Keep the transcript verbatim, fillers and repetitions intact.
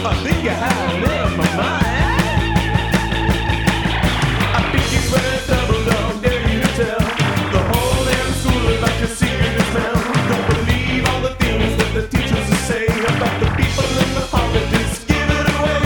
I think I have made up my mind. I think it's when I double dog dare you to tell the whole damn school about your secret as well. Don't believe all the things that the teachers will say about the people in the politics. Give it away.